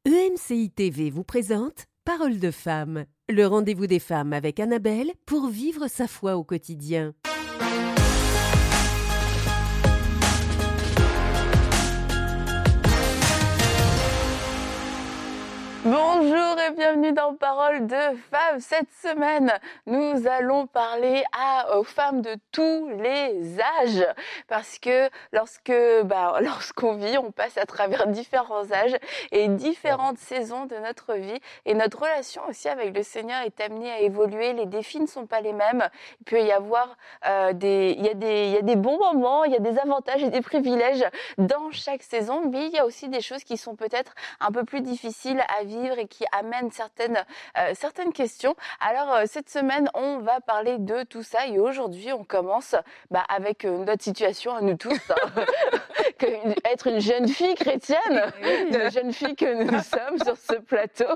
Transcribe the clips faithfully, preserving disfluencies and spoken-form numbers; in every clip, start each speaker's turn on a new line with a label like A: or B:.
A: E M C I T V vous présente Parole de femme, le rendez-vous des femmes avec Annabelle pour vivre sa foi au quotidien.
B: Bonjour et bienvenue dans Parole de femmes. Cette semaine, nous allons parler à, aux femmes de tous les âges. Parce que lorsque, bah, lorsqu'on vit, on passe à travers différents âges et différentes saisons de notre vie. Et notre relation aussi avec le Seigneur est amenée à évoluer. Les défis ne sont pas les mêmes. Il peut y avoir euh, des, il y a des, il y a des bons moments, il y a des avantages et des privilèges dans chaque saison. Mais il y a aussi des choses qui sont peut-être un peu plus difficiles à vivre et qui amène certaines euh, certaines questions. Alors euh, cette semaine, on va parler de tout ça et aujourd'hui, on commence bah, avec euh, notre situation à nous tous, hein. que, être une jeune fille chrétienne, de jeune fille que nous sommes sur ce plateau.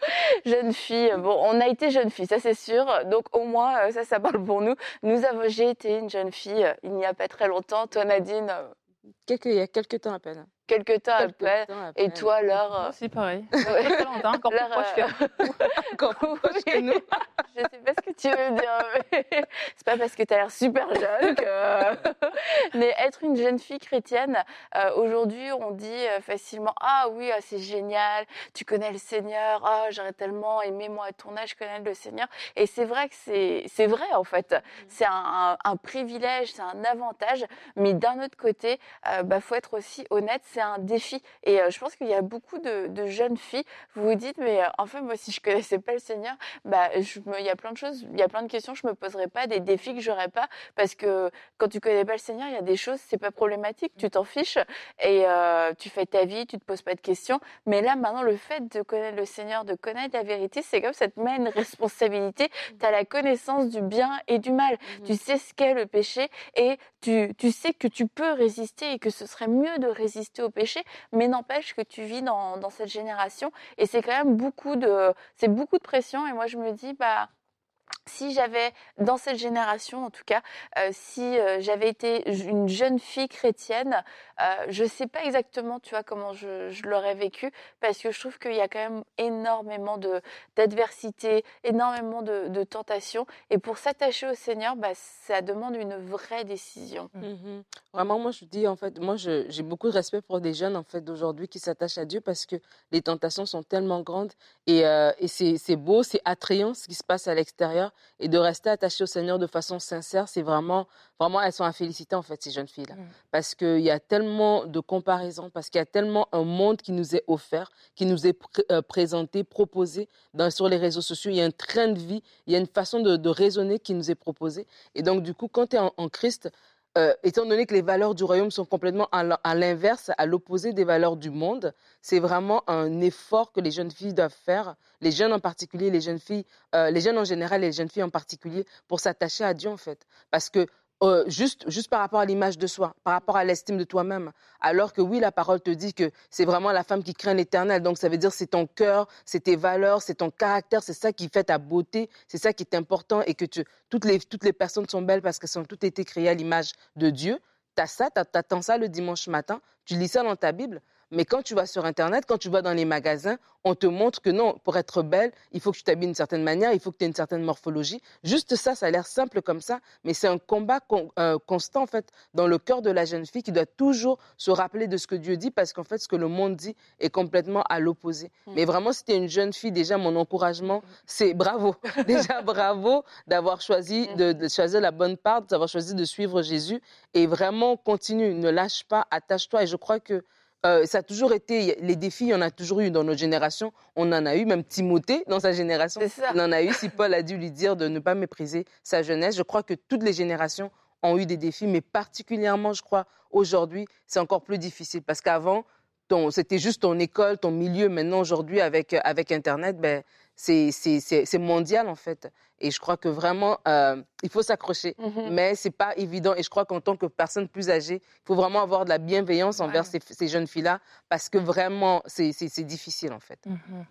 B: Jeune fille, bon, on a été jeune fille, ça c'est sûr. Donc au moins euh, ça, ça parle pour nous. Nous avons, j'ai été une jeune fille euh, il n'y a pas très longtemps. Toi Nadine, euh,
C: Quelques, il y a quelques temps à peine.
B: Quelque temps
C: Quelques
B: après.
C: temps à
B: Et
C: peine.
B: toi, Laure?
D: C'est pareil.
B: Ouais.
D: Très longtemps, encore plus
B: Laure,
D: proche que
C: Encore plus proche que nous.
B: Je sais pas ce que tu veux dire, mais c'est pas parce que tu as l'air super jeune que... Mais être une jeune fille chrétienne, euh, aujourd'hui, on dit euh, facilement « Ah oui, ah, c'est génial, tu connais le Seigneur, ah, j'aurais tellement aimé, moi, à ton âge, connaître le Seigneur. » Et c'est vrai que c'est, c'est vrai, en fait. C'est un, un, un privilège, c'est un avantage, mais d'un autre côté, euh, bah, faut être aussi honnête, c'est un défi. Et euh, je pense qu'il y a beaucoup de, de jeunes filles, vous vous dites « Mais euh, enfin, moi, si je connaissais pas le Seigneur, bah, je me, il y a plein de choses, il y a plein de questions que je me poserais pas, des défis que j'aurais pas, parce que quand tu connais pas le Seigneur, il y a des choses, c'est pas problématique, tu t'en fiches et euh, tu fais ta vie, tu te poses pas de questions. Mais là, maintenant, le fait de connaître le Seigneur, de connaître la vérité, c'est comme ça te met une responsabilité. Tu as la connaissance du bien et du mal. Mm-hmm. Tu sais ce qu'est le péché et tu, tu sais que tu peux résister et que ce serait mieux de résister au péché, mais n'empêche que tu vis dans, dans cette génération et c'est quand même beaucoup de, c'est beaucoup de pression. Et moi, je me dis, bah, si j'avais, dans cette génération en tout cas, euh, si euh, j'avais été une jeune fille chrétienne, euh, je sais pas exactement, tu vois, comment je, je l'aurais vécu, parce que je trouve qu'il y a quand même énormément de, d'adversité, énormément de, de tentations, et pour s'attacher au Seigneur, bah, ça demande une vraie décision.
C: Mm-hmm. Vraiment, moi je dis en fait, moi je, j'ai beaucoup de respect pour des jeunes en fait d'aujourd'hui qui s'attachent à Dieu parce que les tentations sont tellement grandes et, euh, et c'est, c'est beau, c'est attrayant ce qui se passe à l'extérieur. Et de rester attachée au Seigneur de façon sincère, c'est vraiment, vraiment, elles sont à féliciter en fait, ces jeunes filles-là. Mm. Parce qu'il y a tellement de comparaisons, parce qu'il y a tellement un monde qui nous est offert, qui nous est pr- euh, présenté, proposé dans, sur les réseaux sociaux. Il y a un train de vie, il y a une façon de, de raisonner qui nous est proposée. Et donc, du coup, quand tu es en, en Christ, Euh, étant donné que les valeurs du royaume sont complètement à l'inverse, à l'opposé des valeurs du monde, c'est vraiment un effort que les jeunes filles doivent faire, les jeunes en particulier, les jeunes filles, euh, les jeunes en général et les jeunes filles en particulier, pour s'attacher à Dieu en fait. Parce que euh, juste, juste par rapport à l'image de soi, par rapport à l'estime de toi-même, alors que oui, la parole te dit que c'est vraiment la femme qui craint l'Éternel, donc ça veut dire c'est ton cœur, c'est tes valeurs, c'est ton caractère, c'est ça qui fait ta beauté, c'est ça qui est important et que tu, toutes, les, toutes les personnes sont belles parce qu'elles ont toutes été créées à l'image de Dieu. Tu as ça, tu attends ça le dimanche matin, tu lis ça dans ta Bible. Mais quand tu vas sur Internet, quand tu vas dans les magasins, on te montre que non, pour être belle, il faut que tu t'habilles d'une certaine manière, il faut que tu aies une certaine morphologie. Juste ça, ça a l'air simple comme ça, mais c'est un combat con, euh, constant, en fait, dans le cœur de la jeune fille qui doit toujours se rappeler de ce que Dieu dit, parce qu'en fait, ce que le monde dit est complètement à l'opposé. Mmh. Mais vraiment, si tu es une jeune fille, déjà, mon encouragement, c'est bravo. Déjà, bravo d'avoir choisi de, de choisir la bonne part, d'avoir choisi de suivre Jésus. Et vraiment, continue, ne lâche pas, attache-toi. Et je crois que Euh, ça a toujours été, les défis, il y en a toujours eu dans notre génération. On en a eu, même Timothée, dans sa génération, il en a eu. Si Paul a dû lui dire de ne pas mépriser sa jeunesse, je crois que toutes les générations ont eu des défis, mais particulièrement, je crois, aujourd'hui, c'est encore plus difficile. Parce qu'avant, ton, c'était juste ton école, ton milieu. Maintenant, aujourd'hui, avec, avec Internet, ben, c'est, c'est, c'est, c'est mondial, en fait. Et je crois que vraiment, euh, il faut s'accrocher. Mm-hmm. Mais ce n'est pas évident. Et je crois qu'en tant que personne plus âgée, il faut vraiment avoir de la bienveillance envers ouais. ces, ces jeunes filles-là parce que vraiment, c'est, c'est, c'est difficile, en fait.
D: Mm-hmm.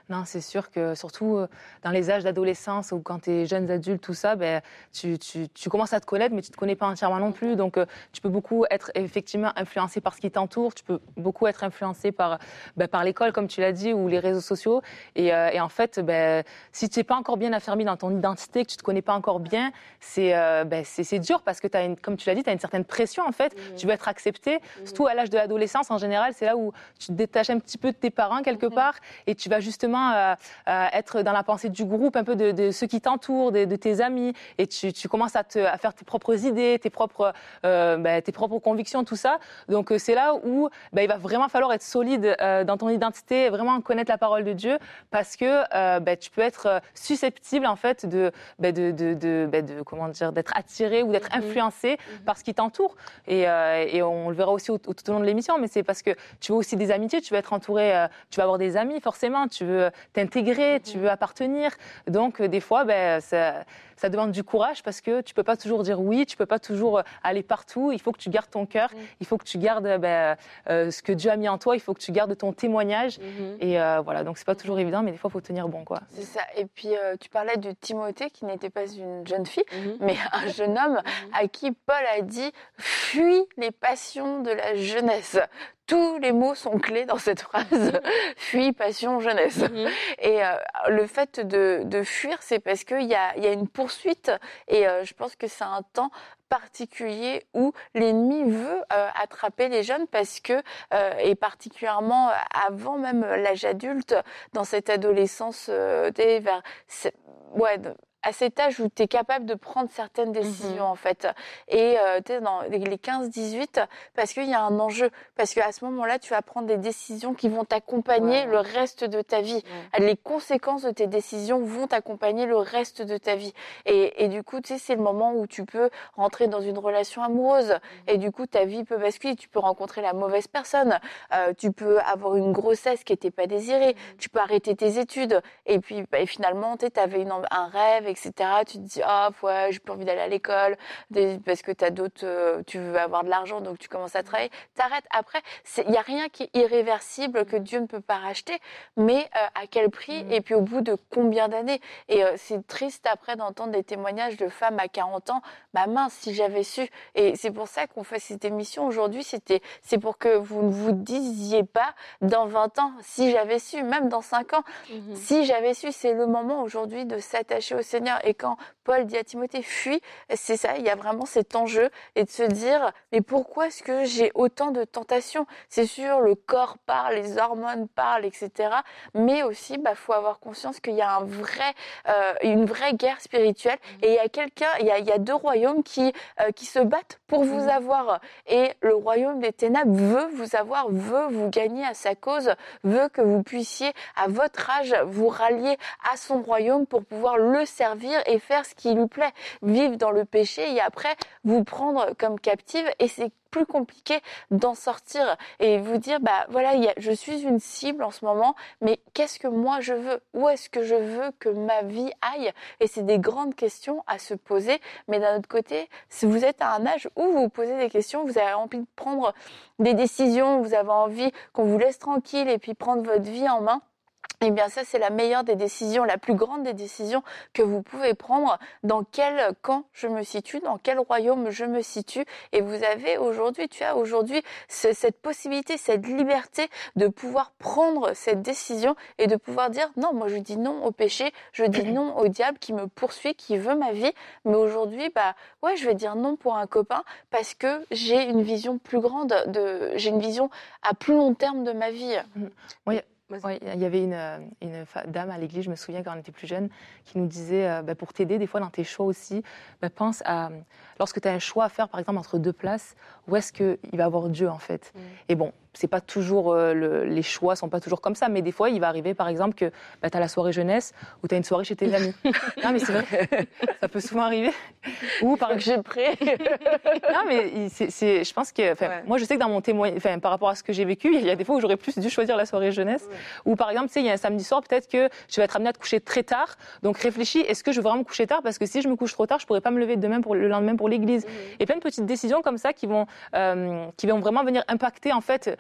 D: Non, c'est sûr que surtout euh, dans les âges d'adolescence ou quand tu es jeune adulte, tout ça, ben, tu, tu, tu commences à te connaître, mais tu ne te connais pas entièrement non plus. Donc, euh, tu peux beaucoup être effectivement influencé par ce qui t'entoure. Tu peux beaucoup être influencé par, ben, par l'école, comme tu l'as dit, ou les réseaux sociaux. Et, euh, et en fait, ben, si tu n'es pas encore bien affermi dans ton identité, que tu ne te connais pas encore bien, c'est, euh, ben, c'est, c'est dur parce que, t'as une, comme tu l'as dit, tu as une certaine pression, en fait. Mmh. Tu veux être accepté. Mmh. Surtout à l'âge de l'adolescence, en général, c'est là où tu te détaches un petit peu de tes parents, quelque mmh. part, et tu vas justement Euh, euh, être dans la pensée du groupe, un peu de, de ceux qui t'entourent, de, de tes amis, et tu, tu commences à, te, à faire tes propres idées, tes propres, euh, bah, tes propres convictions, tout ça. Donc euh, c'est là où bah, il va vraiment falloir être solide euh, dans ton identité, vraiment connaître la parole de Dieu, parce que euh, bah, tu peux être susceptible en fait de, bah, de, de, de, bah, de comment dire, d'être attiré ou d'être influencé mm-hmm. par ce qui t'entoure. Et, euh, et on le verra aussi au, tout au long de l'émission, mais c'est parce que tu veux aussi des amitiés, tu veux être entouré, euh, tu vas avoir des amis forcément, tu veux t'intégrer, tu veux appartenir. Donc, euh, des fois, ben, ça, ça demande du courage parce que tu peux pas toujours dire oui, tu peux pas toujours aller partout. Il faut que tu gardes ton cœur, mmh. il faut que tu gardes ben, euh, ce que Dieu a mis en toi, il faut que tu gardes ton témoignage. Mmh. Et euh, voilà, donc c'est pas toujours évident, mais des fois, il faut tenir bon, quoi.
B: C'est ça. Et puis, euh, tu parlais de Timothée qui n'était pas une jeune fille, mmh. mais un jeune homme mmh. à qui Paul a dit « Fuis les passions de la jeunesse ». Tous les mots sont clés dans cette phrase. Fuis, passion, jeunesse. Mm-hmm. Et euh, le fait de, de fuir, c'est parce qu'il y a, y a une poursuite. Et euh, je pense que c'est un temps particulier où l'ennemi veut euh, attraper les jeunes parce que, euh, et particulièrement avant même l'âge adulte, dans cette adolescence, euh, vers... Ouais, à cet âge où tu es capable de prendre certaines décisions, mmh. en fait. Et euh, tu es dans les quinze dix-huit, parce qu'il y a un enjeu. Parce qu'à ce moment-là, tu vas prendre des décisions qui vont t'accompagner ouais. le reste de ta vie. Ouais. Les conséquences de tes décisions vont t'accompagner le reste de ta vie. Et, et du coup, tu sais, c'est le moment où tu peux rentrer dans une relation amoureuse. Mmh. Et du coup, ta vie peut basculer. Tu peux rencontrer la mauvaise personne. Euh, tu peux avoir une grossesse qui n'était pas désirée. Mmh. Tu peux arrêter tes études. Et puis, bah, et finalement, tu avais un rêve, et cetera. Tu te dis, ah, oh, ouais, j'ai plus envie d'aller à l'école parce que t'as d'autres, euh, tu veux avoir de l'argent, donc tu commences à travailler. T'arrêtes. Après, il n'y a rien qui est irréversible que Dieu ne peut pas racheter, mais euh, à quel prix mmh. et puis au bout de combien d'années. Et euh, c'est triste après d'entendre des témoignages de femmes à quarante ans. Bah mince, si j'avais su. Et c'est pour ça qu'on fait cette émission aujourd'hui. C'était, c'est pour que vous ne vous disiez pas dans vingt ans, si j'avais su, même dans cinq ans, mmh. si j'avais su. C'est le moment aujourd'hui de s'attacher au Seigneur. Et quand Paul dit à Timothée, fuis, c'est ça, il y a vraiment cet enjeu et de se dire, mais pourquoi est-ce que j'ai autant de tentations ? C'est sûr, le corps parle, les hormones parlent, et cetera. Mais aussi, bah, faut avoir conscience qu'il y a un vrai, euh, une vraie guerre spirituelle et il y a quelqu'un, il y a, il y a deux royaumes qui, euh, qui se battent pour vous mmh. avoir. Et le royaume des ténèbres veut vous avoir, veut vous gagner à sa cause, veut que vous puissiez, à votre âge, vous rallier à son royaume pour pouvoir le servir et faire ce qui lui plaît, vivre dans le péché et après vous prendre comme captive et c'est plus compliqué d'en sortir et vous dire bah voilà il y a, je suis une cible en ce moment mais qu'est-ce que moi je veux, où est-ce que je veux que ma vie aille et c'est des grandes questions à se poser mais d'un autre côté si vous êtes à un âge où vous vous posez des questions, vous avez envie de prendre des décisions, vous avez envie qu'on vous laisse tranquille et puis prendre votre vie en main. Eh bien ça, c'est la meilleure des décisions, la plus grande des décisions que vous pouvez prendre. Dans quel camp je me situe, dans quel royaume je me situe. Et vous avez aujourd'hui, tu as aujourd'hui cette possibilité, cette liberté de pouvoir prendre cette décision et de pouvoir dire non, moi je dis non au péché, je dis non au diable qui me poursuit, qui veut ma vie. Mais aujourd'hui, bah ouais, je vais dire non pour un copain parce que j'ai une vision plus grande, de, j'ai une vision à plus long terme de ma vie.
D: Oui. Oui, il y avait une, une dame à l'église, je me souviens quand on était plus jeune, qui nous disait, euh, bah, pour t'aider des fois dans tes choix aussi, bah, pense à, lorsque tu as un choix à faire par exemple entre deux places, où est-ce qu'il va y avoir Dieu en fait mmh. Et bon, c'est pas toujours, euh, le, les choix sont pas toujours comme ça, mais des fois il va arriver par exemple que bah, tu as la soirée jeunesse ou tu as une soirée chez tes amis. Non mais c'est vrai, ça peut souvent arriver.
B: Ou par exemple, j'ai prêt.
D: Non mais c'est, c'est, je pense que, ouais. moi je sais que dans mon témoignage, par rapport à ce que j'ai vécu, il y a des fois où j'aurais plus dû choisir la soirée jeunesse. Ouais. Ou par exemple, tu sais, il y a un samedi soir, peut-être que je vais être amenée à te coucher très tard. Donc réfléchis, est-ce que je veux vraiment me coucher tard ? Parce que si je me couche trop tard, je pourrais pas me lever demain pour le lendemain pour l'église. Mmh. Et plein de petites décisions comme ça qui vont, euh, qui vont vraiment venir impacter en fait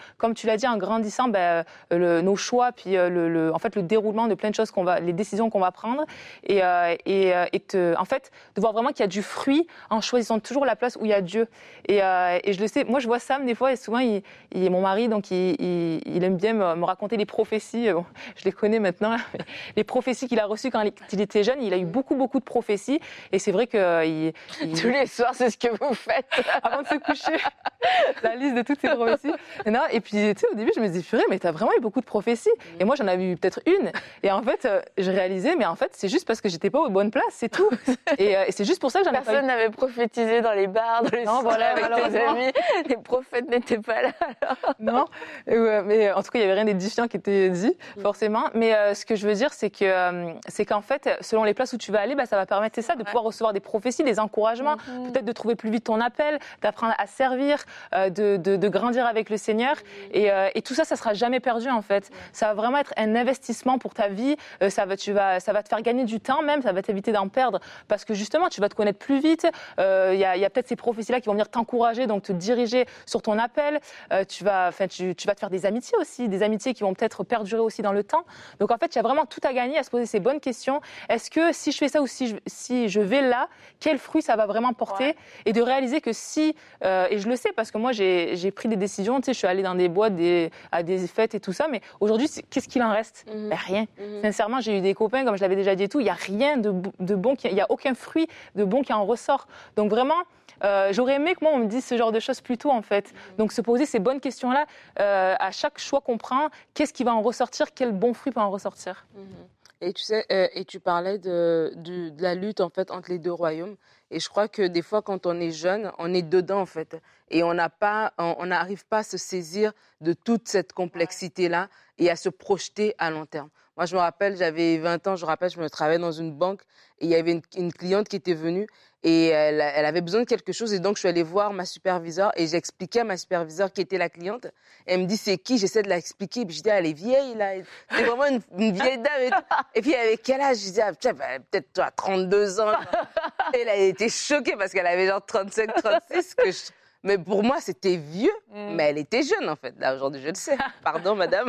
D: comme tu l'as dit, en grandissant, ben, le, nos choix, puis euh, le, le, en fait, le déroulement de plein de choses qu'on va, les décisions qu'on va prendre, et, euh, et, et te, en fait, de voir vraiment qu'il y a du fruit en choisissant toujours la place où il y a Dieu. Et, euh, et je le sais, moi, je vois Sam des fois, et souvent, il, il, mon mari, donc, il, il, il aime bien me, me raconter les prophéties. Bon, je les connais maintenant, là, mais les prophéties qu'il a reçues quand il était jeune. Il a eu beaucoup, beaucoup de prophéties, et c'est vrai que il, il...
B: tous les soirs, c'est ce que vous faites
D: avant de se coucher, la liste de toutes ces prophéties. Et, non, et puis, tu sais, au début, je me dis, purée, mais t'as vraiment eu beaucoup de prophéties. Et moi, j'en avais eu peut-être une. Et en fait, euh, je réalisais, mais en fait, c'est juste parce que j'étais pas aux bonnes places, c'est tout. Et, euh, et c'est juste pour ça que j'en ai pas eu.
B: Personne n'avait prophétisé dans les bars, dans les
D: non, voilà,
B: avec tes amis. Les prophètes n'étaient pas là. Alors.
D: Non, euh, mais en tout cas, il y avait rien d'édifiant qui était dit, forcément. Mais euh, ce que je veux dire, c'est que euh, c'est qu'en fait, selon les places où tu vas aller, bah, ça va permettre ça, de pouvoir ouais. recevoir des prophéties, des encouragements, mm-hmm. peut-être de trouver plus vite ton appel, d'apprendre à servir, euh, de, de, de grandir avec le Seigneur. Mm-hmm. Et, euh, et tout ça, ça sera jamais perdu en fait. Ouais. Ça va vraiment être un investissement pour ta vie. Euh, ça va, tu vas, ça va te faire gagner du temps même. Ça va t'éviter d'en perdre parce que justement, tu vas te connaître plus vite. Il euh, y a, y a peut-être ces prophéties-là qui vont venir t'encourager, donc te diriger sur ton appel. Euh, tu vas, enfin, tu, tu vas te faire des amitiés aussi, des amitiés qui vont peut-être perdurer aussi dans le temps. Donc en fait, il y a vraiment tout à gagner à se poser ces bonnes questions. Est-ce que si je fais ça ou si je, si je vais là, quel fruit ça va vraiment porter? Ouais. Et de réaliser que si, euh, et je le sais parce que moi j'ai, j'ai pris des décisions, tu sais, je suis allée dans des boîtes, des, à des fêtes et tout ça, mais aujourd'hui, qu'est-ce qu'il en reste? Mm-hmm. Ben, rien. Mm-hmm. Sincèrement, j'ai eu des copains, comme je l'avais déjà dit et tout, il n'y a rien de, de bon, il n'y a aucun fruit de bon qui en ressort. Donc vraiment, Euh, j'aurais aimé que moi on me dise ce genre de choses plus tôt en fait. Mmh. Donc se poser ces bonnes questions-là euh, à chaque choix qu'on prend, qu'est-ce qui va en ressortir, quel bon fruit peut en ressortir.
C: Mmh. Et tu sais, euh, et tu parlais de, de, de la lutte en fait entre les deux royaumes. Et je crois que des fois quand on est jeune, on est dedans en fait, et on n'a pas, on n'arrive pas à se saisir de toute cette complexité-là et à se projeter à long terme. Moi, je me rappelle, j'avais vingt ans, je me rappelle, je me travaillais dans une banque et il y avait une, une cliente qui était venue et elle, elle avait besoin de quelque chose. Et donc, je suis allée voir ma superviseure et j'expliquais à ma superviseure qui était la cliente. Elle me dit, c'est qui? J'essaie de l'expliquer. Puis je dis, ah, elle est vieille, là. C'est vraiment une, une vieille dame. Et, et puis, elle avait quel âge? Je dis, ah, peut-être toi, trente-deux ans. Et elle a été choquée parce qu'elle avait genre trente-cinq, trente-six. Que je... Mais pour moi, c'était vieux, mmh. mais elle était jeune, en fait. Là, aujourd'hui, je le sais. Pardon, madame.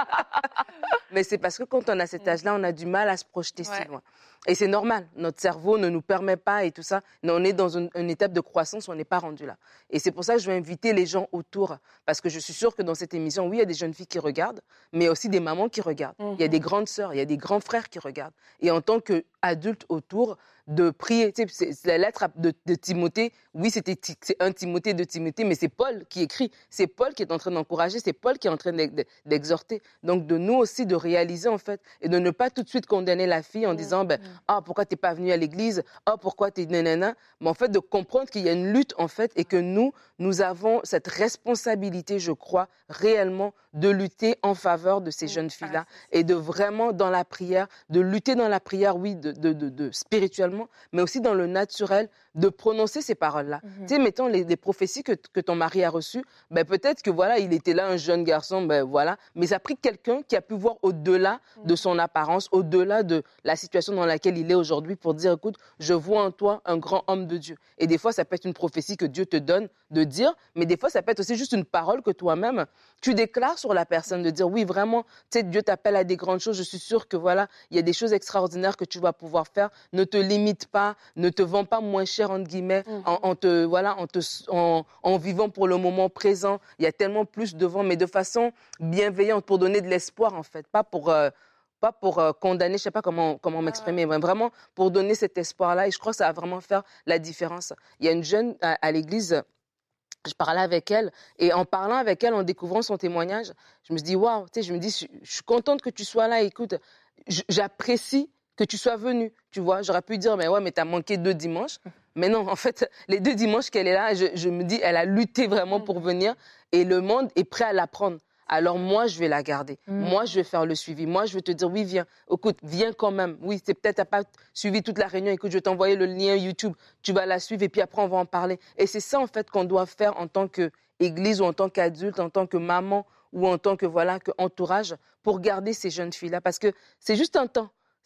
C: Mais c'est parce que quand on a cet âge-là, on a du mal à se projeter ouais. si loin. Et c'est normal. Notre cerveau ne nous permet pas et tout ça. Mais on est dans une, une étape de croissance où on n'est pas rendu là. Et c'est pour ça que je vais inviter les gens autour. Parce que je suis sûre que dans cette émission, oui, il y a des jeunes filles qui regardent, mais aussi des mamans qui regardent. Mmh. Il y a des grandes sœurs, il y a des grands frères qui regardent. Et en tant qu'adultes autour, de prier. Tu sais, c'est la lettre de, de Timothée, oui, c'était, c'est un Timothée, deux Timothée, mais c'est Paul qui écrit. C'est Paul qui est en train d'encourager, c'est Paul qui est en train d'exhorter. Donc, de nous aussi, de réaliser, en fait, et de ne pas tout de suite condamner la fille en mmh. disant, ben, ah, pourquoi t'es pas venue à l'église? Ah, pourquoi t'es nanana? Mais en fait, de comprendre qu'il y a une lutte, en fait, et que nous, nous avons cette responsabilité, je crois, réellement, de lutter en faveur de ces mmh. jeunes filles-là, et de vraiment, dans la prière, de lutter dans la prière, oui, de, de, de, de spirituellement, mais aussi dans le naturel, de prononcer ces paroles-là. Mm-hmm. Tu sais, mettons les, les prophéties que, que ton mari a reçues, ben peut-être que voilà, il était là, un jeune garçon, ben voilà, mais ça a pris quelqu'un qui a pu voir au-delà mm-hmm. de son apparence, au-delà de la situation dans laquelle il est aujourd'hui pour dire, écoute, je vois en toi un grand homme de Dieu. Et des fois, ça peut être une prophétie que Dieu te donne de dire, mais des fois, ça peut être aussi juste une parole que toi-même, tu déclares sur la personne, de dire, oui, vraiment, tu sais, Dieu t'appelle à des grandes choses, je suis sûre que voilà, il y a des choses extraordinaires que tu vas pouvoir faire, ne te limite pas, ne te vends pas moins cher, entre guillemets, mmh. en, en, te, voilà, en, te, en, en vivant pour le moment présent. Il y a tellement plus devant, mais de façon bienveillante, pour donner de l'espoir, en fait, pas pour... Euh, pas pour euh, condamner, je ne sais pas comment, comment m'exprimer, mais vraiment pour donner cet espoir-là. Et je crois que ça va vraiment faire la différence. Il y a une jeune à, à l'église, je parlais avec elle, et en parlant avec elle, en découvrant son témoignage, je me suis dit, waouh, tu sais, je me dis, je, je suis contente que tu sois là. Écoute, j'apprécie que tu sois venue, tu vois. J'aurais pu dire, mais ouais, mais t'as manqué deux dimanches. Mais non, en fait, les deux dimanches qu'elle est là, je, je me dis, elle a lutté vraiment pour venir, et le monde est prêt à la prendre. Alors moi, je vais la garder. Mmh. Moi, je vais faire le suivi. Moi, je vais te dire, oui, viens. Écoute, viens quand même. Oui, c'est peut-être, t'as pas suivi toute la réunion. Écoute, je vais t'envoyer le lien YouTube. Tu vas la suivre et puis après, on va en parler. Et c'est ça, en fait, qu'on doit faire en tant qu'église ou en tant qu'adulte, en tant que maman ou en tant que, voilà, que entourage pour garder ces jeunes filles-là. Parce que c'est juste un temps.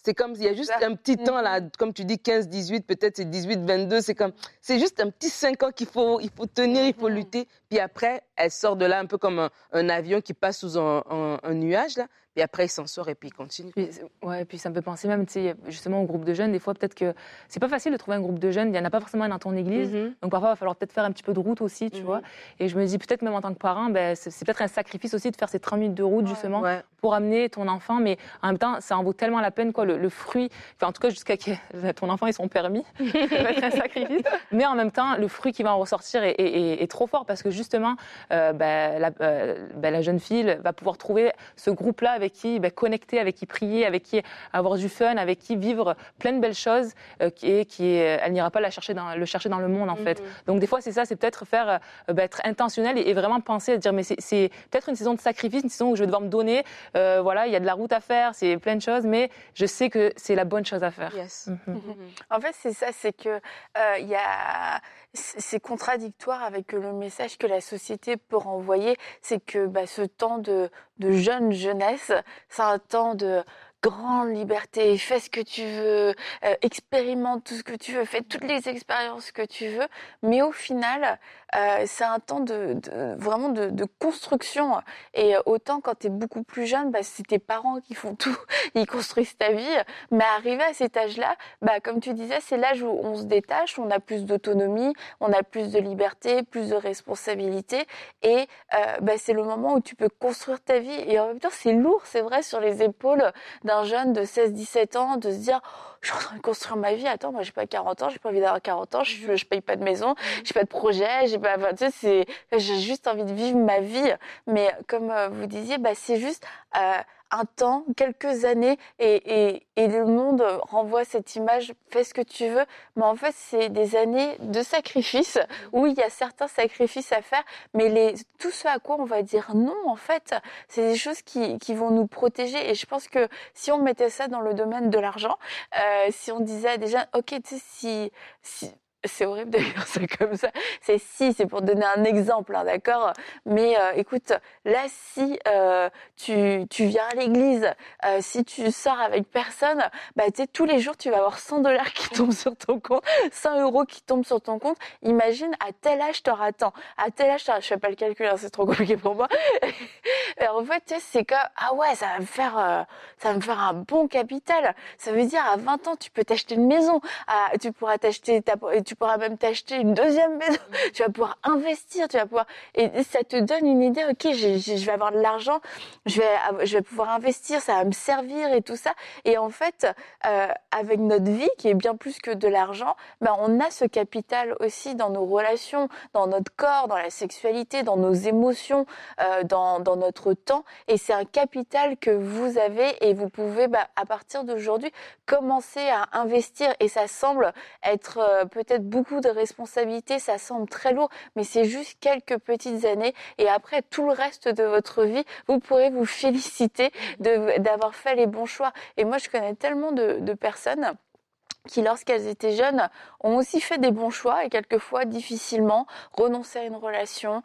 C: C'est comme, il y a juste
B: Ça.
C: un petit temps, là,
B: Mhm.
C: comme tu dis, quinze, dix-huit, peut-être c'est dix-huit, vingt-deux, c'est comme, c'est juste un petit cinq ans qu'il faut, il faut tenir, il faut
B: Mhm.
C: lutter. Puis après, elle sort de là un peu comme un, un avion qui passe sous un, un- un nuage, là. Puis après, il s'en sort et puis il continue.
D: Puis, c'est- ouais, puis ça me fait penser même, tu sais, justement au groupe de jeunes. Des fois, peut-être que c'est pas facile de trouver un groupe de jeunes. Il n'y en a pas forcément un dans ton église.
C: Mhm.
D: Donc parfois, il va falloir peut-être faire un petit peu de route aussi, tu
C: Mhm.
D: vois. Et je me dis, peut-être même en tant que parent, ben, c'est c'est peut-être un sacrifice aussi de faire ces trente minutes de route,
B: Ouais.
D: justement,
C: Ouais.
D: pour amener ton enfant. Mais en même temps, ça en vaut tellement la peine, quoi. Le, le fruit, enfin, en tout cas, jusqu'à que ton enfant ait son permis, ça va être un sacrifice. Mais en même temps, le fruit qui va en ressortir est, est- est- est trop fort parce que justement, euh, ben, la, euh, ben, la jeune fille va pouvoir trouver ce groupe-là avec qui ben, connecter, avec qui prier, avec qui avoir du fun, avec qui vivre plein de belles choses, euh, qui est, qui est, elle n'ira pas la chercher dans, le chercher dans le monde en fait.
C: Mhm.
D: Donc des fois c'est ça, c'est peut-être faire, euh, ben, être intentionnel et, et vraiment penser à dire mais c'est, c'est peut-être une saison de sacrifice, une saison où je vais devoir me donner. Euh, voilà, il y a de la route à faire, c'est plein de choses, mais je sais que c'est la bonne chose à faire.
C: Yes.
D: Mhm.
C: Mhm.
B: En fait, c'est ça, c'est que euh, il y a, c'est c'est contradictoire avec le message que la société peut renvoyer. C'est que bah, ce temps de, de jeune jeunesse, c'est un temps de grande liberté. Fais ce que tu veux, euh, expérimente tout ce que tu veux, fais toutes les expériences que tu veux. Mais au final, euh, c'est un temps de, de vraiment de, de construction. Et autant quand tu es beaucoup plus jeune, bah, c'est tes parents qui font tout, ils construisent ta vie. Mais arrivé à cet âge-là, bah, comme tu disais, c'est l'âge où on se détache, on a plus d'autonomie, on a plus de liberté, plus de responsabilité. Et euh, bah, c'est le moment où tu peux construire ta vie. Et en même temps, c'est lourd, c'est vrai, sur les épaules d'un jeune de seize dix-sept ans, de se dire oh, je suis en train de construire ma vie. Attends, moi, j'ai pas quarante ans, j'ai pas envie d'avoir quarante ans, je, je paye pas de maison, j'ai pas de projet, j'ai pas, enfin, tu sais, c'est, j'ai juste envie de vivre ma vie. Mais comme euh, vous disiez, bah, c'est juste euh, un temps, quelques années, et, et, et le monde renvoie cette image, fais ce que tu veux, mais en fait, c'est des années de sacrifice, où il y a certains sacrifices à faire, mais les, tout ce à quoi on va dire non, en fait, c'est des choses qui, qui vont nous protéger, et je pense que si on mettait ça dans le domaine de l'argent, euh, si on disait à des gens, ok, tu sais, si... si c'est horrible de dire ça comme ça. C'est si, c'est pour donner un exemple, hein, d'accord. Mais euh, écoute, là, si euh, tu, tu viens à l'église, euh, si tu sors avec personne, bah, tu sais, tous les jours, tu vas avoir cent dollars qui tombent sur ton compte, cent euros qui tombent sur ton compte. Imagine, à tel âge, t'auras tant. À tel âge, t'auras... je fais pas le calcul, hein, c'est trop compliqué pour moi. Et en fait, tu sais, c'est que, ah ouais, ça va me faire, euh, ça va me faire un bon capital. Ça veut dire, à vingt ans, tu peux t'acheter une maison. Ah, tu pourras t'acheter, ta, tu pourras même t'acheter une deuxième maison. Tu vas pouvoir investir, tu vas pouvoir, et ça te donne une idée, ok, je, je, je vais avoir de l'argent, je vais, je vais pouvoir investir, ça va me servir et tout ça. Et en fait, euh, avec notre vie, qui est bien plus que de l'argent, ben, on a ce capital aussi dans nos relations, dans notre corps, dans la sexualité, dans nos émotions, euh, dans, dans notre temps. Et c'est un capital que vous avez et vous pouvez, bah, à partir d'aujourd'hui, commencer à investir. Et ça semble être euh, peut-être beaucoup de responsabilités, ça semble très lourd, mais c'est juste quelques petites années. Et après, tout le reste de votre vie, vous pourrez vous féliciter de, d'avoir fait les bons choix. Et moi, je connais tellement de, de personnes qui, lorsqu'elles étaient jeunes, ont aussi fait des bons choix et quelquefois difficilement renoncer à une relation,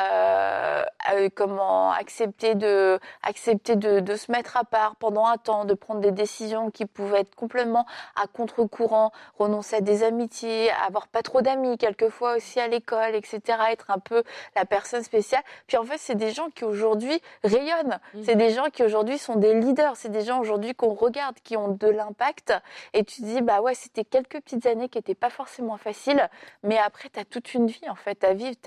B: euh, euh, comment accepter de accepter de, de se mettre à part pendant un temps, de prendre des décisions qui pouvaient être complètement à contre-courant, renoncer à des amitiés, avoir pas trop d'amis, quelquefois aussi à l'école, et cetera. Être un peu la personne spéciale. Puis en fait, c'est des gens qui aujourd'hui rayonnent. Mmh. C'est des gens qui aujourd'hui sont des leaders. C'est des gens aujourd'hui qu'on regarde, qui ont de l'impact. Et tu te dis, bah ouais, c'était quelques petites années qui n'étaient pas forcément faciles, mais après, tu as toute une vie, en fait, à vivre, tu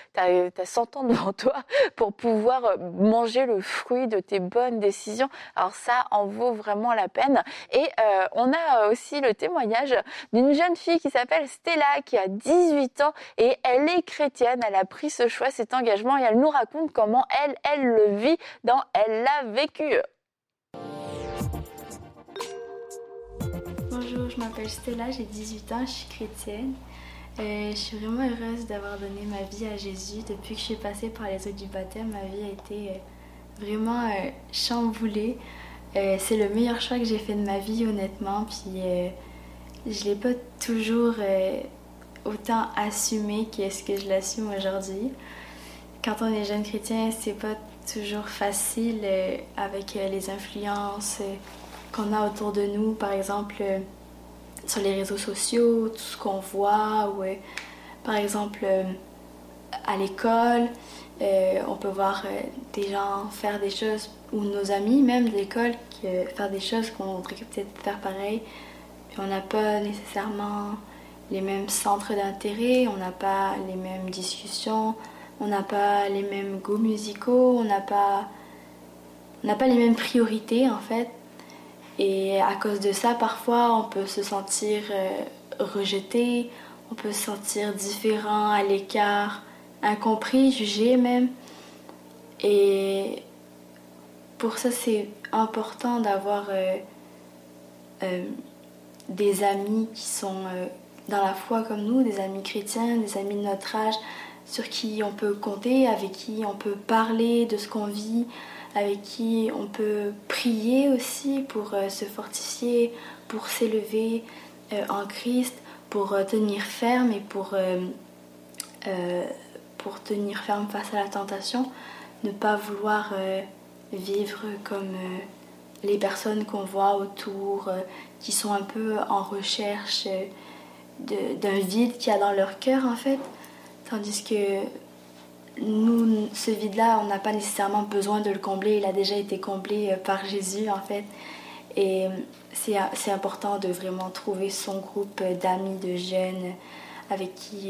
B: as cent ans devant toi pour pouvoir manger le fruit de tes bonnes décisions. Alors ça en vaut vraiment la peine. Et euh, on a aussi le témoignage d'une jeune fille qui s'appelle Stella, qui a dix-huit ans, et elle est chrétienne, elle a pris ce choix, cet engagement, et elle nous raconte comment elle, elle le vit dans Elle l'a vécu.
E: Bonjour, je m'appelle Stella, j'ai dix-huit ans, je suis chrétienne. Euh, je suis vraiment heureuse d'avoir donné ma vie à Jésus. Depuis que je suis passée par les eaux du baptême, ma vie a été euh, vraiment euh, chamboulée. Euh, c'est le meilleur choix que j'ai fait de ma vie, honnêtement. Puis euh, je ne l'ai pas toujours euh, autant assumé qu'est-ce que je l'assume aujourd'hui. Quand on est jeune chrétien, c'est pas toujours facile euh, avec euh, les influences. Euh, qu'on a autour de nous, par exemple euh, sur les réseaux sociaux, tout ce qu'on voit, ou euh, par exemple euh, à l'école, euh, on peut voir euh, des gens faire des choses, ou nos amis même de l'école, qui, euh, faire des choses qu'on voudrait peut-être faire pareil, puis on n'a pas nécessairement les mêmes centres d'intérêt, on n'a pas les mêmes discussions, on n'a pas les mêmes goûts musicaux, on n'a pas, on n'a pas les mêmes priorités en fait. Et à cause de ça, parfois, on peut se sentir euh, rejeté, on peut se sentir différent, à l'écart, incompris, jugé même. Et pour ça, c'est important d'avoir euh, euh, des amis qui sont euh, dans la foi comme nous, des amis chrétiens, des amis de notre âge, sur qui on peut compter, avec qui on peut parler de ce qu'on vit, avec qui on peut prier aussi pour euh, se fortifier, pour s'élever euh, en Christ, pour euh, tenir ferme et pour, euh, euh, pour tenir ferme face à la tentation, ne pas vouloir euh, vivre comme euh, les personnes qu'on voit autour, euh, qui sont un peu en recherche euh, de, d'un vide qu'il y a dans leur cœur en fait, tandis que nous, ce vide-là, on n'a pas nécessairement besoin de le combler, il a déjà été comblé par Jésus en fait. Et c'est, c'est important de vraiment trouver son groupe d'amis, de jeunes avec qui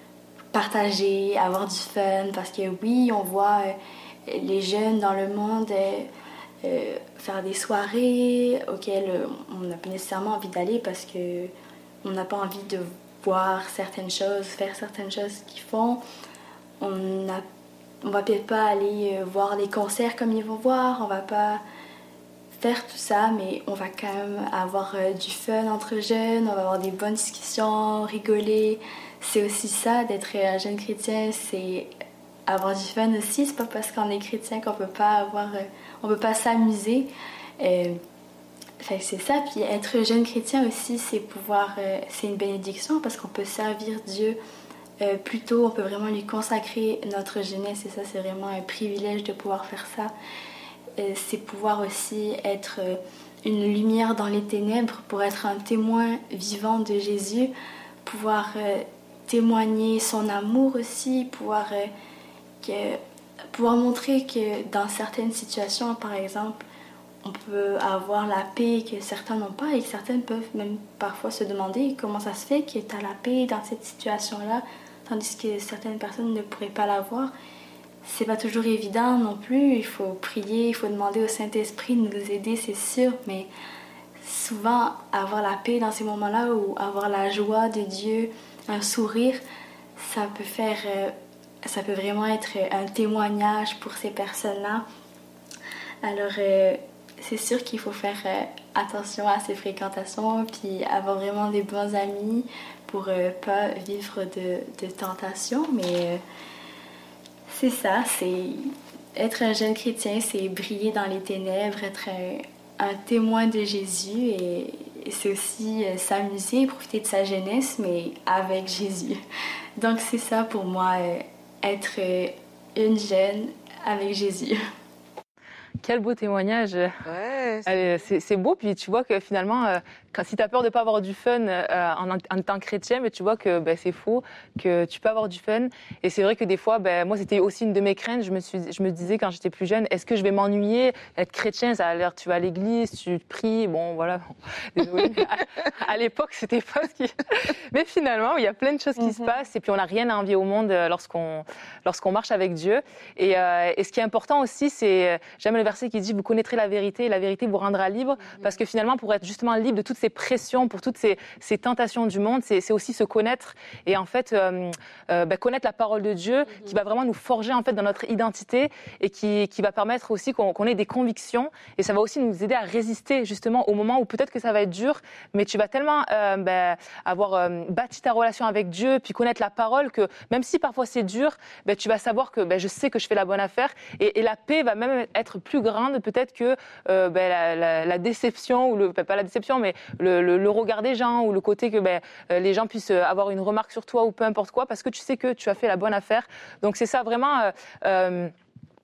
E: partager, avoir du fun, parce que oui, on voit les jeunes dans le monde euh, faire des soirées auxquelles on n'a pas nécessairement envie d'aller parce qu'on n'a pas envie de voir certaines choses, faire certaines choses qu'ils font. On ne va peut-être pas aller voir des concerts comme ils vont voir, on va pas faire tout ça, mais on va quand même avoir du fun entre jeunes, on va avoir des bonnes discussions, rigoler. C'est aussi ça, d'être un jeune chrétien, c'est avoir du fun aussi. C'est pas parce qu'on est chrétien qu'on peut pas avoir, on peut pas s'amuser. Euh, Fait que c'est ça, puis être jeune chrétien aussi, c'est pouvoir, euh, c'est une bénédiction parce qu'on peut servir Dieu euh, plus tôt, on peut vraiment lui consacrer notre jeunesse et ça c'est vraiment un privilège de pouvoir faire ça. Euh, c'est pouvoir aussi être euh, une lumière dans les ténèbres pour être un témoin vivant de Jésus, pouvoir euh, témoigner son amour aussi, pouvoir, euh, que, pouvoir montrer que dans certaines situations, par exemple, on peut avoir la paix que certains n'ont pas et que certaines peuvent même parfois se demander comment ça se fait que tu as la paix dans cette situation-là, tandis que certaines personnes ne pourraient pas l'avoir. C'est pas toujours évident non plus, il faut prier, il faut demander au Saint-Esprit de nous aider, c'est sûr, mais souvent avoir la paix dans ces moments-là ou avoir la joie de Dieu, un sourire, ça peut faire, ça peut vraiment être un témoignage pour ces personnes-là. Alors, euh, c'est sûr qu'il faut faire euh, attention à ses fréquentations puis avoir vraiment des bons amis pour euh, pas vivre de, de tentation. Mais euh, c'est ça, c'est être un jeune chrétien, c'est briller dans les ténèbres, être un, un témoin de Jésus et, et c'est aussi euh, s'amuser, profiter de sa jeunesse, mais avec Jésus. Donc c'est ça pour moi, euh, être euh, une jeune avec Jésus.
D: Quel beau témoignage.
C: Ouais,
D: c'est... C'est, c'est beau, puis tu vois que finalement, euh, quand, si tu as peur de ne pas avoir du fun euh, en, en tant que chrétien, mais tu vois que ben, c'est faux, que tu peux avoir du fun. Et c'est vrai que des fois, ben, moi, c'était aussi une de mes craintes. Je me, suis, je me disais quand j'étais plus jeune, est-ce que je vais m'ennuyer? Être chrétien, ça a l'air, tu vas à l'église, tu pries, bon, voilà. Désolée. à, à l'époque, c'était pas ce qui... Mais finalement, il y a plein de choses qui mm-hmm. se passent, et puis on n'a rien à envier au monde lorsqu'on, lorsqu'on marche avec Dieu. Et, euh, et ce qui est important aussi, c'est, j'aime le verset qui dit, vous connaîtrez la vérité, et la vérité vous rendra libre, mm-hmm. parce que finalement, pour être justement libre de toutes ces pressions, pour toutes ces, ces tentations du monde, c'est, c'est aussi se connaître, et en fait, euh, euh, bah, connaître la parole de Dieu, mm-hmm. qui va vraiment nous forger en fait dans notre identité, et qui, qui va permettre aussi qu'on, qu'on ait des convictions, et ça va aussi nous aider à résister justement au moment où peut-être que ça va être dur, mais tu vas tellement euh, bah, avoir euh, bâti ta relation avec Dieu, puis connaître la parole, que même si parfois c'est dur, bah, tu vas savoir que bah, je sais que je fais la bonne affaire, et, et la paix va même être plus grande peut-être que euh, bah, la, la, la déception, ou le, pas la déception, mais le, le, le regard des gens, ou le côté que bah, les gens puissent avoir une remarque sur toi, ou peu importe quoi, parce que tu sais que tu as fait la bonne affaire. Donc c'est ça vraiment... Euh, euh,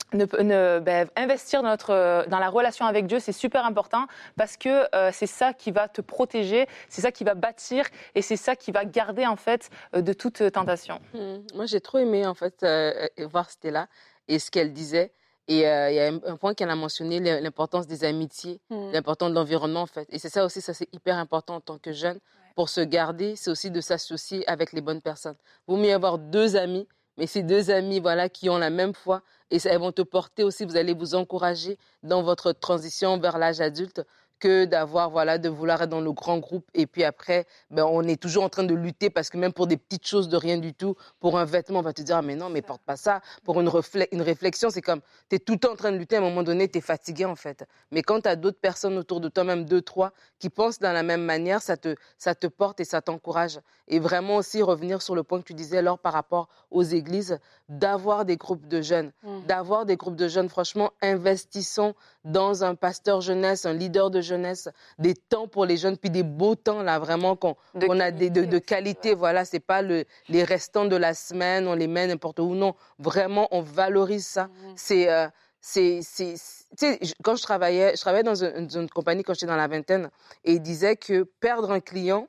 D: Ne, ne, ben, investir dans, notre, dans la relation avec Dieu, c'est super important parce que euh, c'est ça qui va te protéger, c'est ça qui va bâtir et c'est ça qui va garder en fait euh, de toute tentation.
C: Mmh. Moi, j'ai trop aimé en fait euh, voir Stella et ce qu'elle disait. Et euh, il y a un, un point qu'elle a mentionné, l'importance des amitiés, mmh. l'importance de l'environnement en fait. Et c'est ça aussi, ça c'est hyper important en tant que jeune. Ouais. Pour se garder, c'est aussi de s'associer avec les bonnes personnes. Vaut mieux avoir deux amis, mais ces deux amis voilà, qui ont la même foi. Et ça, elles vont te porter aussi, vous allez vous encourager dans votre transition vers l'âge adulte que d'avoir, voilà, de vouloir être dans le grand groupe. Et puis après, ben, on est toujours en train de lutter parce que même pour des petites choses de rien du tout, pour un vêtement, on va te dire, ah, mais non, mais porte pas ça. Pour une, refle- une réflexion, c'est comme, tu es tout le temps en train de lutter. À un moment donné, tu es fatigué, en fait. Mais quand tu as d'autres personnes autour de toi, même deux, trois, qui pensent dans la même manière, ça te, ça te porte et ça t'encourage. Et vraiment aussi revenir sur le point que tu disais, alors, par rapport aux églises, d'avoir des groupes de jeunes. Mmh. D'avoir des groupes de jeunes, franchement, investissons dans un pasteur jeunesse, un leader de jeunesse, des temps pour les jeunes, puis des beaux temps, là, vraiment, qu'on
B: de
C: on
B: qualité,
C: a des, de, de qualité, ouais. Voilà, c'est pas le, les restants de la semaine, on les met n'importe où, non, vraiment, on valorise ça. Mmh. C'est, euh, c'est, c'est, c'est, tu sais, quand je travaillais, je travaillais dans une, une compagnie quand j'étais dans la vingtaine, et ils disaient que perdre un client,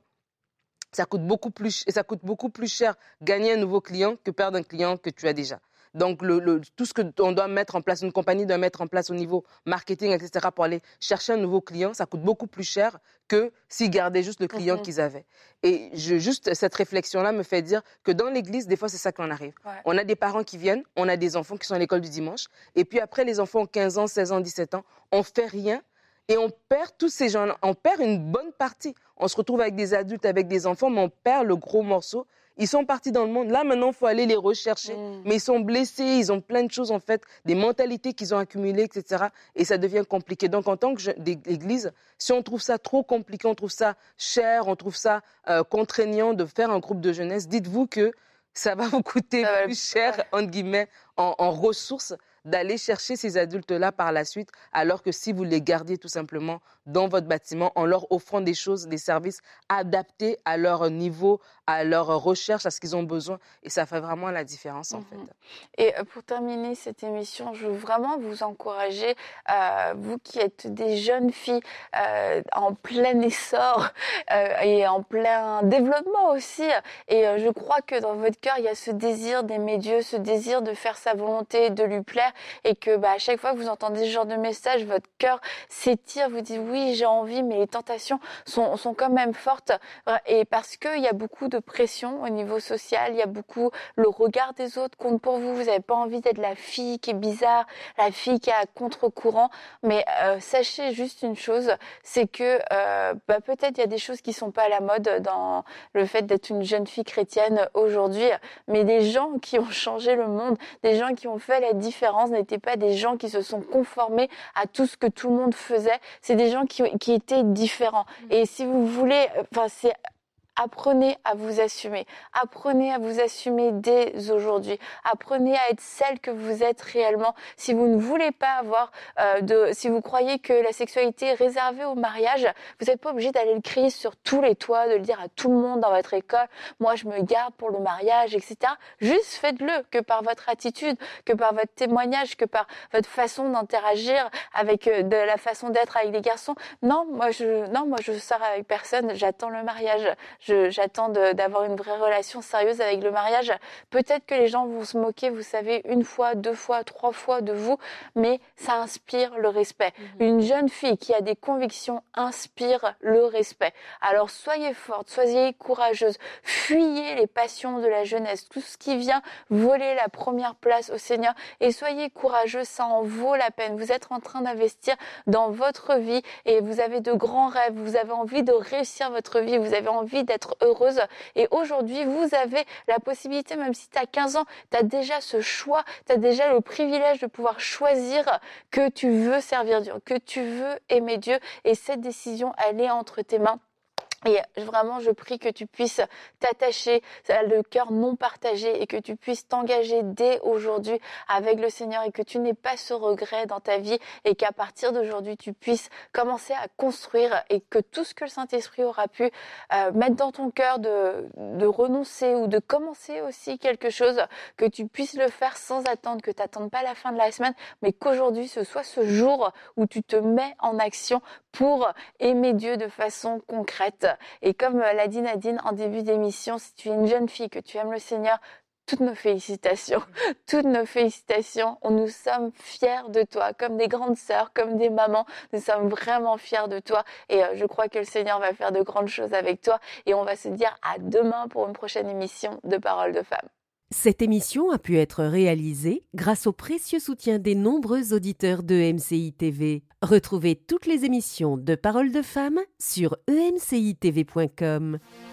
C: ça coûte beaucoup plus, ça coûte beaucoup plus cher gagner un nouveau client que perdre un client que tu as déjà. Donc, le, le, tout ce qu'on doit mettre en place, une compagnie doit mettre en place au niveau marketing, et cetera, pour aller chercher un nouveau client, ça coûte beaucoup plus cher que s'ils gardaient juste le client mm-hmm. qu'ils avaient. Et je, juste cette réflexion-là me fait dire que dans l'église, des fois, c'est ça qu'on arrive. Ouais. On a des parents qui viennent, on a des enfants qui sont à l'école du dimanche, et puis après, les enfants ont quinze ans, seize ans, dix-sept ans, on fait rien. Et on perd tous ces gens-là, on perd une bonne partie. On se retrouve avec des adultes, avec des enfants, mais on perd le gros morceau. Ils sont partis dans le monde. Là, maintenant, il faut aller les rechercher. Mmh. Mais ils sont blessés, ils ont plein de choses, en fait, des mentalités qu'ils ont accumulées, et cetera. Et ça devient compliqué. Donc, en tant qu'église, si on trouve ça trop compliqué, on trouve ça cher, on trouve ça euh, contraignant de faire un groupe de jeunesse, dites-vous que ça va vous coûter ça plus cher, ouais. entre guillemets, en, en ressources, d'aller chercher ces adultes-là par la suite, alors que si vous les gardiez tout simplement dans votre bâtiment, en leur offrant des choses, des services adaptés à leur niveau, à leur recherche, à ce qu'ils ont besoin. Et ça fait vraiment la différence, en mm-hmm.
B: fait. Et pour terminer cette émission, je veux vraiment vous encourager, euh, vous qui êtes des jeunes filles euh, en plein essor euh, et en plein développement aussi. Et euh, je crois que dans votre cœur, il y a ce désir d'aimer Dieu, ce désir de faire sa volonté, de lui plaire. Et que bah, à chaque fois que vous entendez ce genre de message, votre cœur s'étire, vous dites oui, j'ai envie, mais les tentations sont, sont quand même fortes. Et parce qu'il y a beaucoup de pression au niveau social, il y a beaucoup le regard des autres compte pour vous. Vous n'avez pas envie d'être la fille qui est bizarre, la fille qui est à contre-courant. Mais euh, sachez juste une chose, c'est que euh, bah, peut-être il y a des choses qui ne sont pas à la mode dans le fait d'être une jeune fille chrétienne aujourd'hui, mais des gens qui ont changé le monde, des gens qui ont fait la différence, n'étaient pas des gens qui se sont conformés à tout ce que tout le monde faisait. C'est des gens qui, qui étaient différents. Et si vous voulez, enfin, c'est apprenez à vous assumer. Apprenez à vous assumer dès aujourd'hui. Apprenez à être celle que vous êtes réellement. Si vous ne voulez pas avoir euh, de, si vous croyez que la sexualité est réservée au mariage, vous n'êtes pas obligé d'aller le crier sur tous les toits, de le dire à tout le monde dans votre école. Moi, je me garde pour le mariage, et cetera. Juste faites-le, que par votre attitude, que par votre témoignage, que par votre façon d'interagir avec, euh, de la façon d'être avec les garçons. Non, moi, je, non, moi, je sors avec personne. J'attends le mariage. Je, j'attends de, d'avoir une vraie relation sérieuse avec le mariage. Peut-être que les gens vont se moquer, vous savez, une fois, deux fois, trois fois de vous, mais ça inspire le respect. Mmh. Une jeune fille qui a des convictions inspire le respect. Alors soyez forte, soyez courageuse, fuyez les passions de la jeunesse, tout ce qui vient voler la première place au Seigneur, et soyez courageuse, ça en vaut la peine. Vous êtes en train d'investir dans votre vie et vous avez de grands rêves, vous avez envie de réussir votre vie, vous avez envie d'être heureuse, et aujourd'hui vous avez la possibilité, même si tu as quinze ans, tu as déjà ce choix, tu as déjà le privilège de pouvoir choisir que tu veux servir Dieu, que tu veux aimer Dieu, et cette décision elle est entre tes mains. Et vraiment, je prie que tu puisses t'attacher à le cœur non partagé et que tu puisses t'engager dès aujourd'hui avec le Seigneur et que tu n'aies pas ce regret dans ta vie et qu'à partir d'aujourd'hui, tu puisses commencer à construire et que tout ce que le Saint-Esprit aura pu euh, mettre dans ton cœur de, de renoncer ou de commencer aussi quelque chose, que tu puisses le faire sans attendre, que tu n'attendes pas la fin de la semaine, mais qu'aujourd'hui, ce soit ce jour où tu te mets en action pour aimer Dieu de façon concrète. Et comme l'a dit Nadine en début d'émission, si tu es une jeune fille, que tu aimes le Seigneur, toutes nos félicitations, toutes nos félicitations. Nous sommes fiers de toi, comme des grandes sœurs, comme des mamans. Nous sommes vraiment fiers de toi et je crois que le Seigneur va faire de grandes choses avec toi. Et on va se dire à demain pour une prochaine émission de Paroles de Femmes.
A: Cette émission a pu être réalisée grâce au précieux soutien des nombreux auditeurs de M C I T V. Retrouvez toutes les émissions de Paroles de Femmes sur e m c i t v point com.